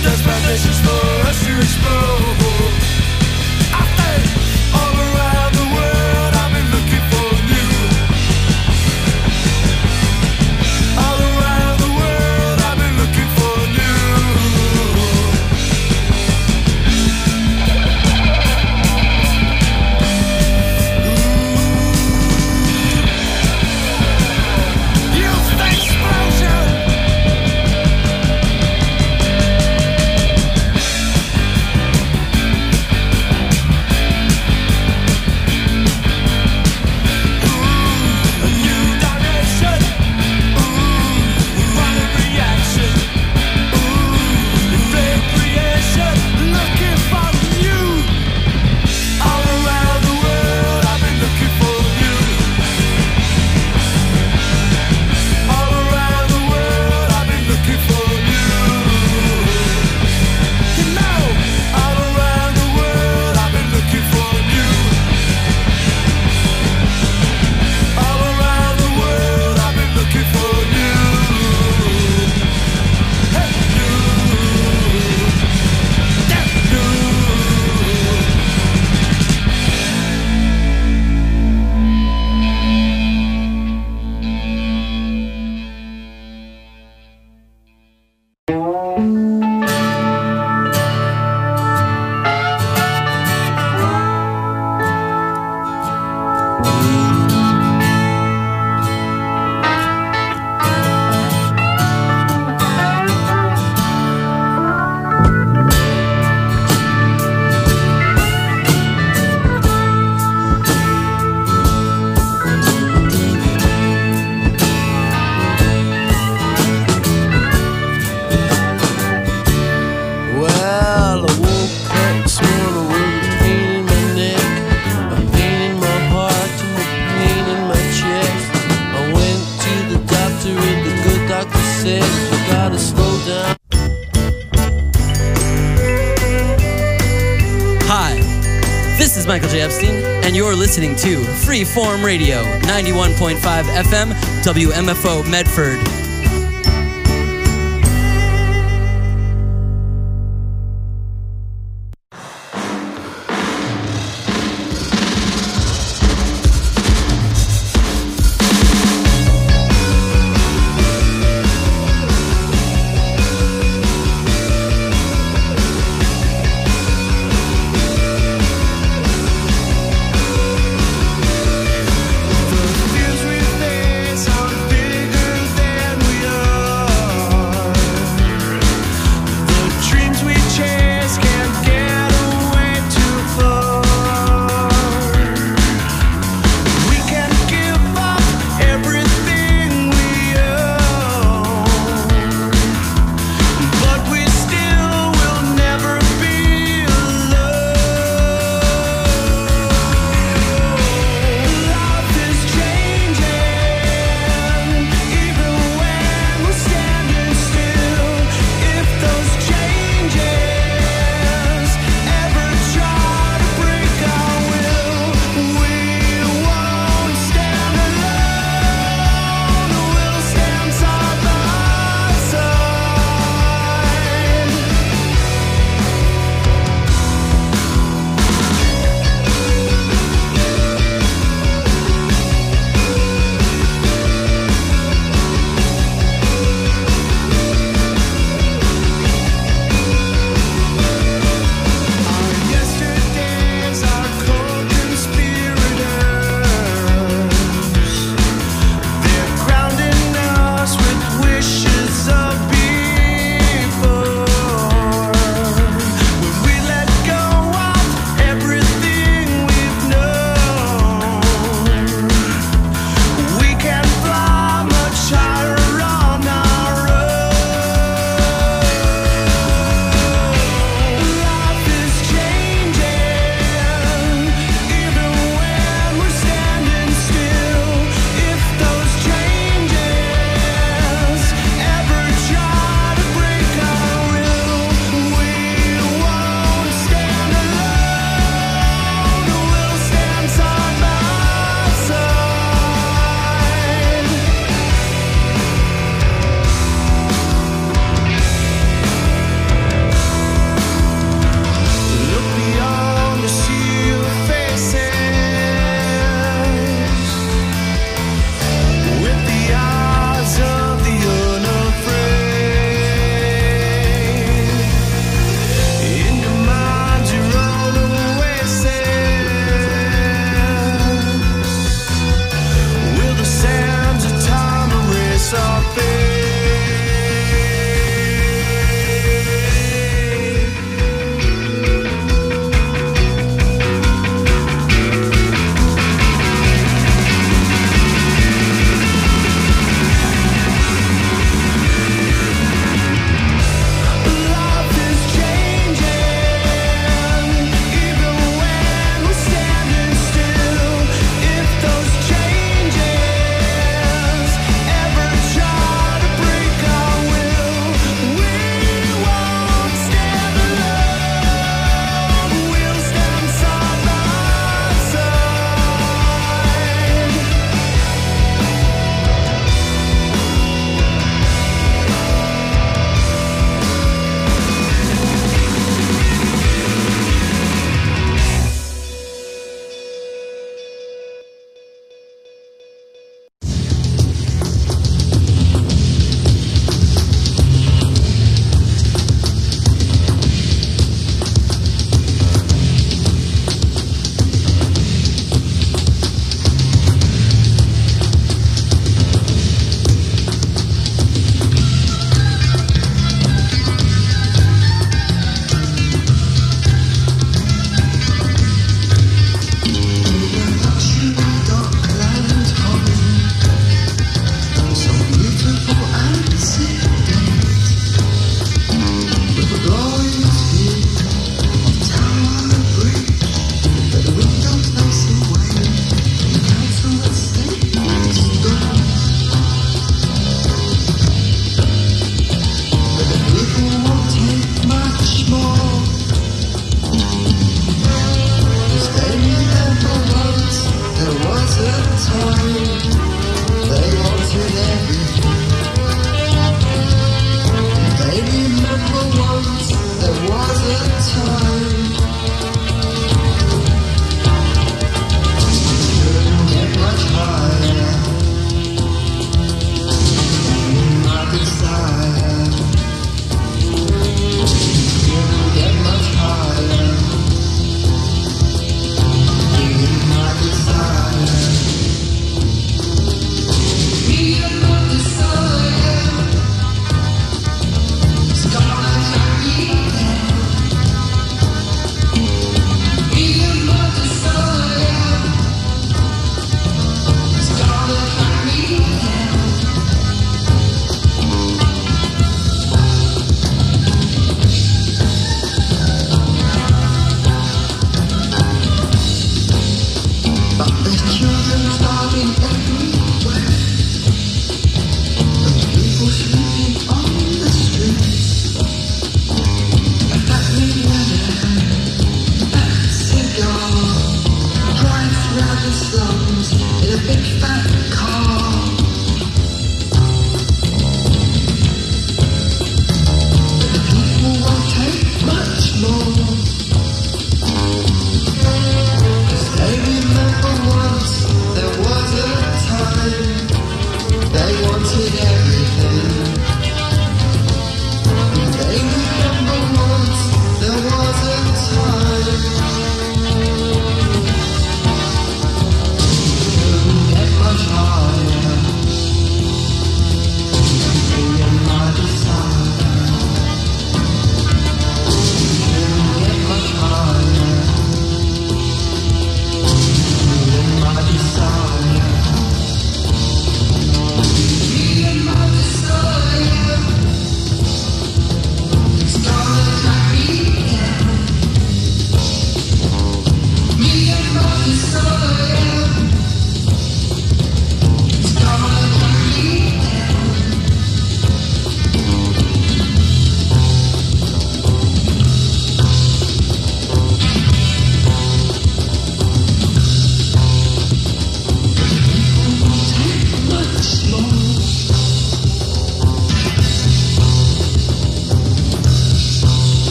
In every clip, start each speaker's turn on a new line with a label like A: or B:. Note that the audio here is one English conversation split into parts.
A: There's foundations for us to explore. I think all around the world I've been looking for you. All around the world I've been looking for you. Youth explosion. A new direction. Violent reaction. Flame creation. Looking for you. All around the world I've been looking for you. All around the world I've been looking for you. You know, all around the world I've been looking for you. All around the world I've been looking for you. Hey, you. That you. Well, I woke up this morning with a pain in my neck, a pain in my heart, and a pain in my chest. I went to the doctor and the good doctor said, you gotta slow down.
B: Hi, this is Michael J. Epstein, and you're listening to Freeform Radio, 91.5 FM, WMFO Medford.
A: The fears we face are bigger than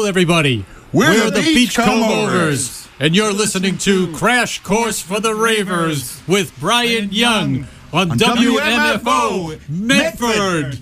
C: everybody.
D: We're the Beachcombers.
C: And you're listening to Crash Course for the Ravers with Brian Young on WMFO Medford.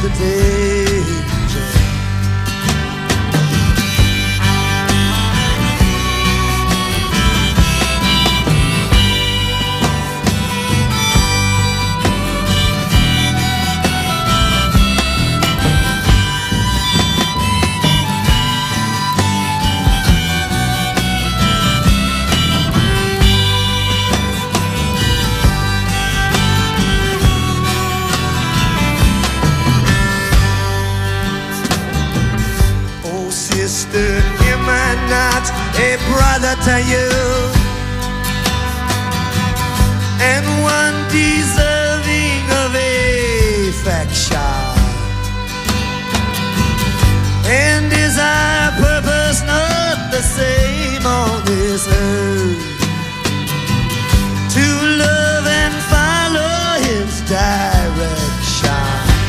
E: the danger. A brother to you, and one deserving of affection. And is our purpose not the same on this earth? To love and follow his direction.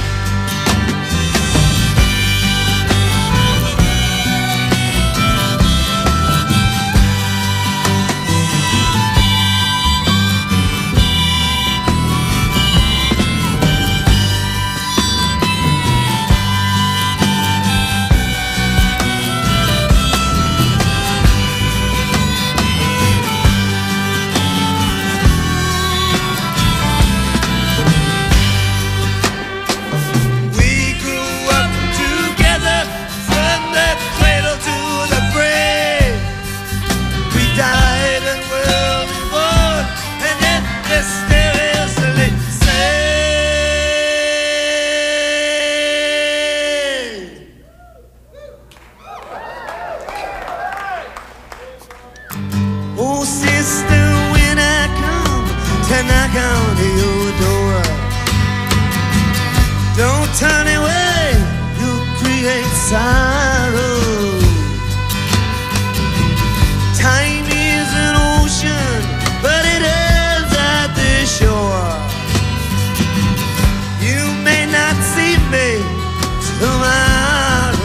E: Oh, sister, when I come to knock on your door, don't turn away, you'll create sorrow. Time is an ocean, but it ends at the shore. You may not see me tomorrow.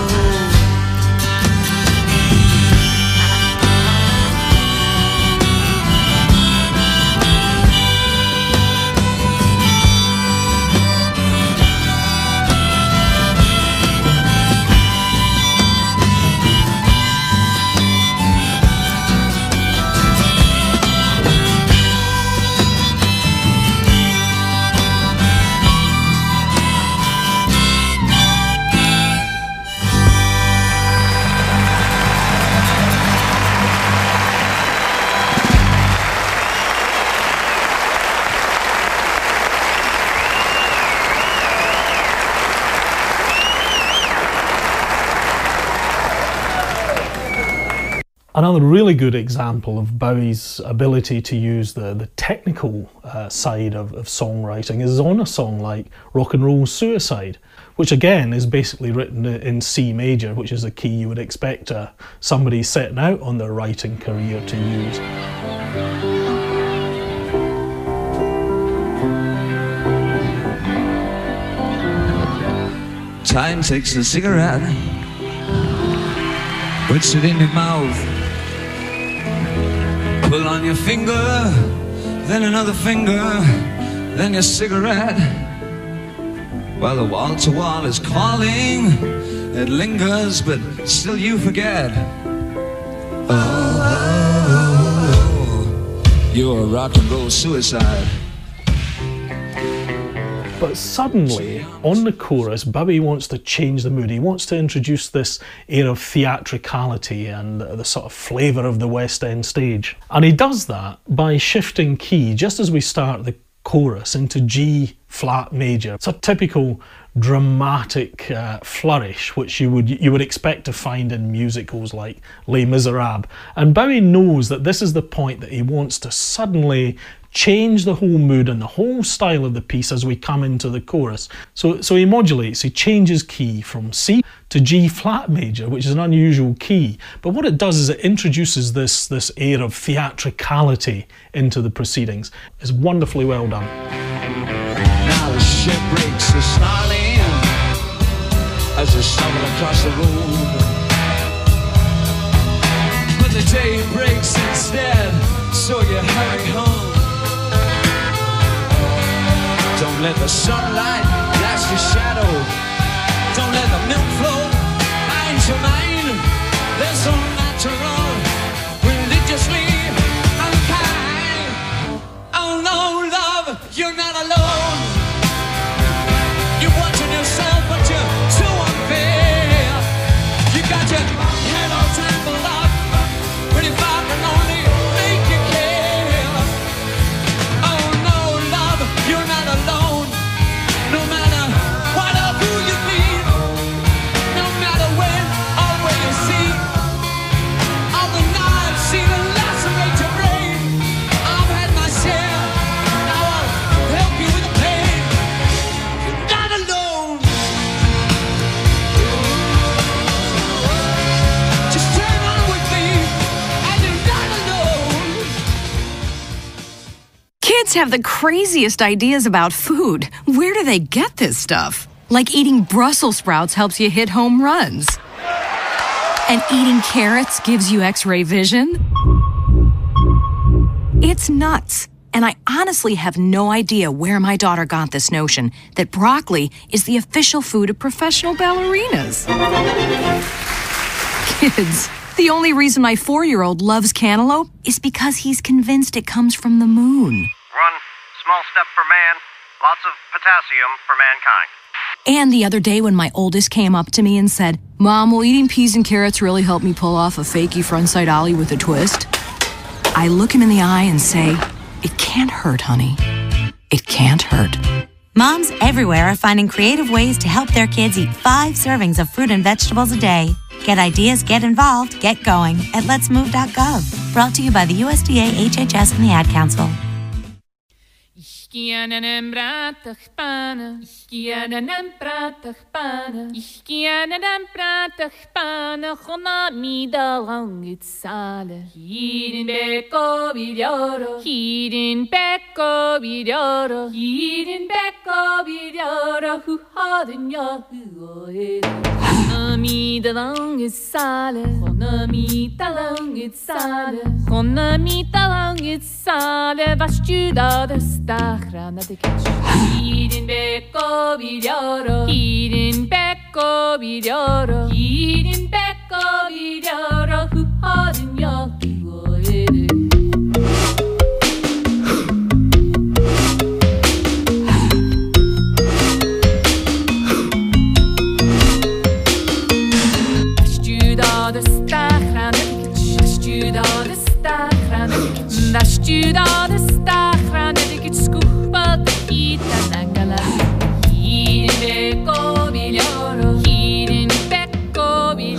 F: Another really good example of Bowie's ability to use the technical side of songwriting is on a song like Rock and Roll Suicide, which again is basically written in C major, which is a key you would expect somebody setting out on their writing career to use.
G: Time takes a cigarette, puts it in your mouth. Pull on your finger, then another finger, then your cigarette. While the wall-to-wall is calling, it lingers, but still you forget. Oh, you're a rock and roll suicide.
F: But suddenly, on the chorus, Bowie wants to change the mood. He wants to introduce this air of theatricality and the sort of flavour of the West End stage. And he does that by shifting key, just as we start the chorus, into G flat major. It's a typical dramatic flourish, which you would expect to find in musicals like Les Miserables. And Bowie knows that this is the point that he wants to suddenly change the whole mood and the whole style of the piece as we come into the chorus. So he modulates, he changes key from C to G flat major, which is an unusual key. But what it does is it introduces this air of theatricality into the proceedings. It's wonderfully well done.
G: Now the ship breaks the snarling as they stumble across the road. But the day breaks instead, so you hurry home. Don't let the sunlight blast your shadow
H: Kids have the craziest ideas about food. Where do they get this stuff? Like eating Brussels sprouts helps you hit home runs. And eating carrots gives you X-ray vision. It's nuts. And I honestly have no idea where my daughter got this notion that broccoli is the official food of professional ballerinas. Kids, the only reason my 4-year-old loves cantaloupe is because he's convinced it comes from the moon.
I: Run, small step for man, lots of potassium for mankind.
H: And the other day when my oldest came up to me and said, "Mom, will eating peas and carrots really help me pull off a fakey frontside ollie with a twist?" I look him in the eye and say, "It can't hurt, honey. It can't hurt."
J: Moms everywhere are finding creative ways to help their kids eat 5 servings of fruit and vegetables a day. Get ideas, get involved, get going at letsmove.gov. Brought to you by the USDA, HHS, and the Ad Council.
K: Iskianen pratig panen, iskianen pratig panen, iskianen pratig panen, gonna mi da lang het sale. Hier in Becco Viglioro, hier in Becco Viglioro, hier in Becco Viglioro, hoe hadden ja hoe gonna mi da lang het sale, gonna mi da lang het sale, gonna mi da lang het sale, was je dat de stag. Hier in Becco Viglioro, hier in Becco Viglioro, hier in Becco Viglioro, hoe hadden ja Hier in Becco Viglioro, hier in Becco Viglioro.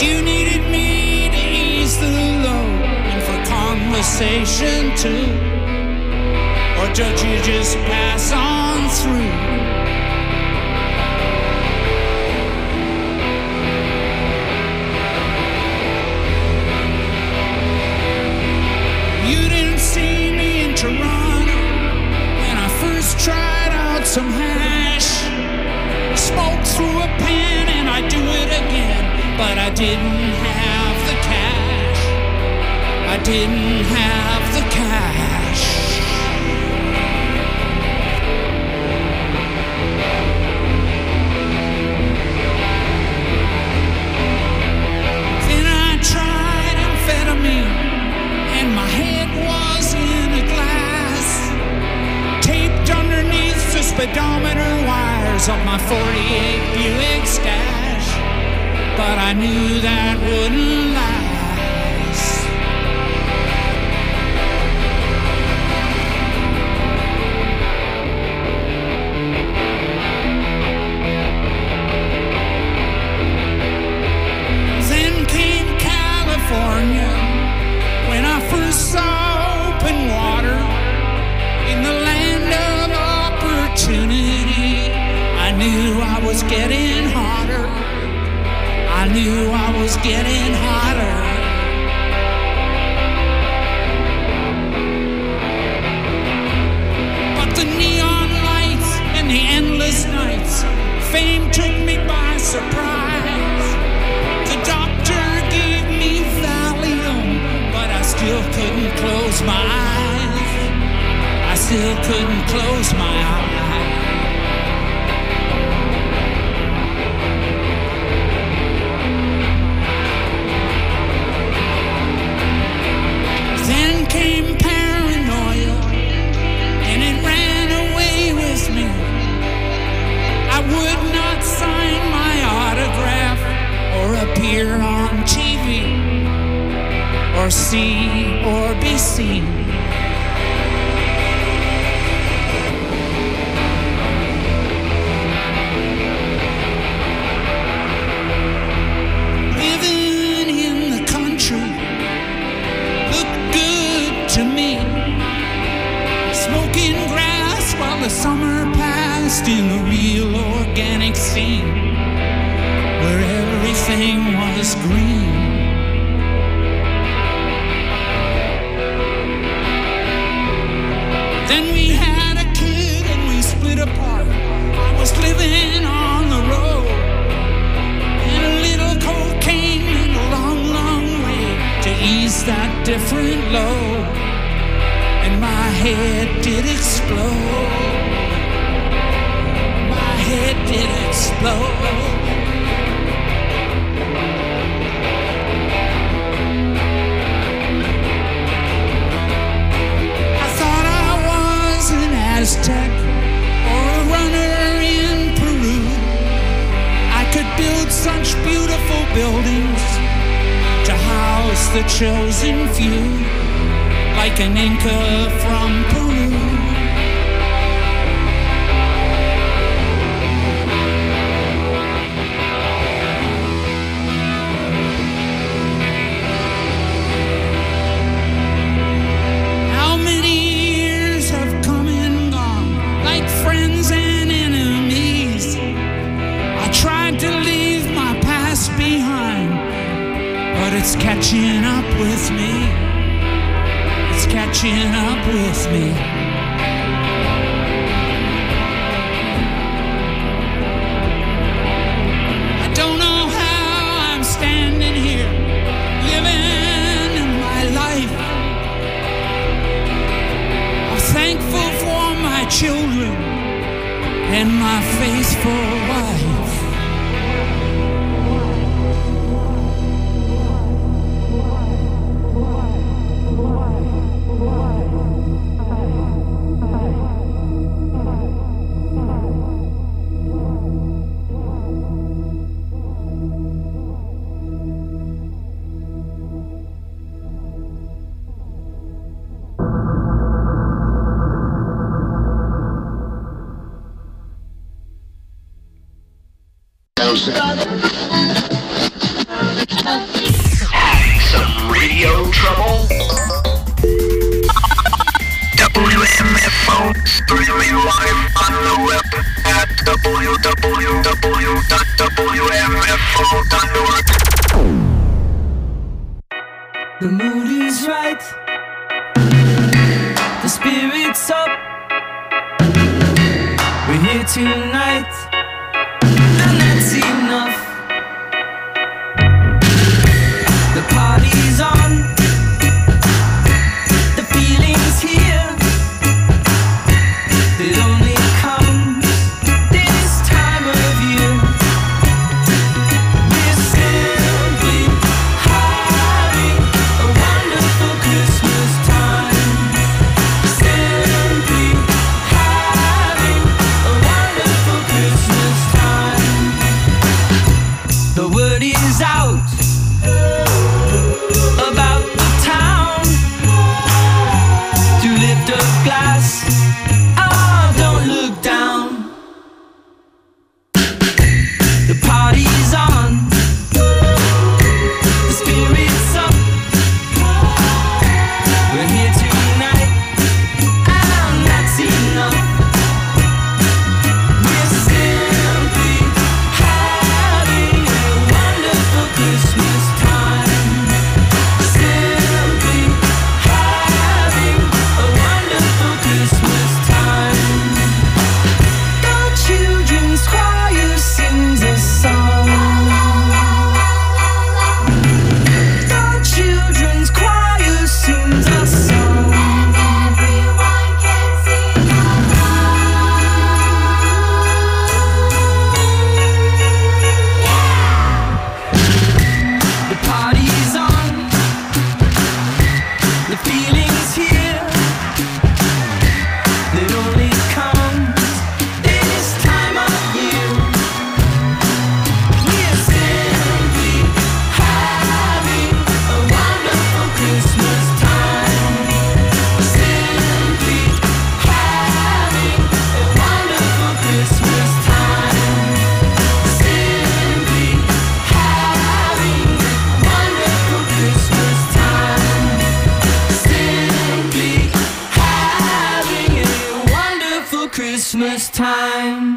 L: you needed me to ease the load and for conversation too. Or did you just pass on through? You didn't see me in Toronto when I first tried out some hash. Smoke through a pen and I'd do it again, but I didn't have the cash. I didn't have the cash. Then I tried amphetamine and my head was in a glass, taped underneath the speedometer wires of my 48 Buick stash. But I knew that wouldn't last. Then came California, when I first saw open water in the land of opportunity. I knew I was getting hotter. I knew I was getting hotter. But the neon lights and the endless nights, fame took me by surprise. The doctor gave me Valium, but I still couldn't close my eyes. I still couldn't close my eyes. Then came paranoia, and it ran away with me. I would not sign my autograph or appear on TV or see or be seen. Living in the country looked good to me. Smoking grass while the summer passed in the real organic scene, where everything was green. Then we had a kid and we split apart. I was living on the road, and a little cocaine went a long, long way to ease that different load. And my head did explode. My head did explode. I thought I was an Aztec or a runner in Peru. I could build such beautiful buildings to house the chosen few, like an Inca from Peru. How many years have come and gone, like friends and enemies? I tried to leave my past behind, but it's catching up with me. It's catching up with me. I don't know how I'm standing here, living my life. I'm thankful for my children and my faithful wife.
M: The mood is right, the spirit's up. We're here tonight, and that's enough. The party's on, the feeling's here. It only comes this time of year. We're simply having a wonderful Christmas time. Simply having a wonderful Christmas time. The word is out about the town to lift a glass. Oh, don't look down. The party's on, the spirit's up. We're here tonight, and that's enough. We're simply having a wonderful Christmas time. Simply having a wonderful Christmas time. The children's choir sings a song. The children's choir sings a song. Everyone can sing The party's on, the feeling's here. It only comes this time of year. We're simply having a wonderful Christmas time. Simply having a wonderful Christmas time. Simply having a wonderful Christmas time. Simply having a wonderful Christmas time.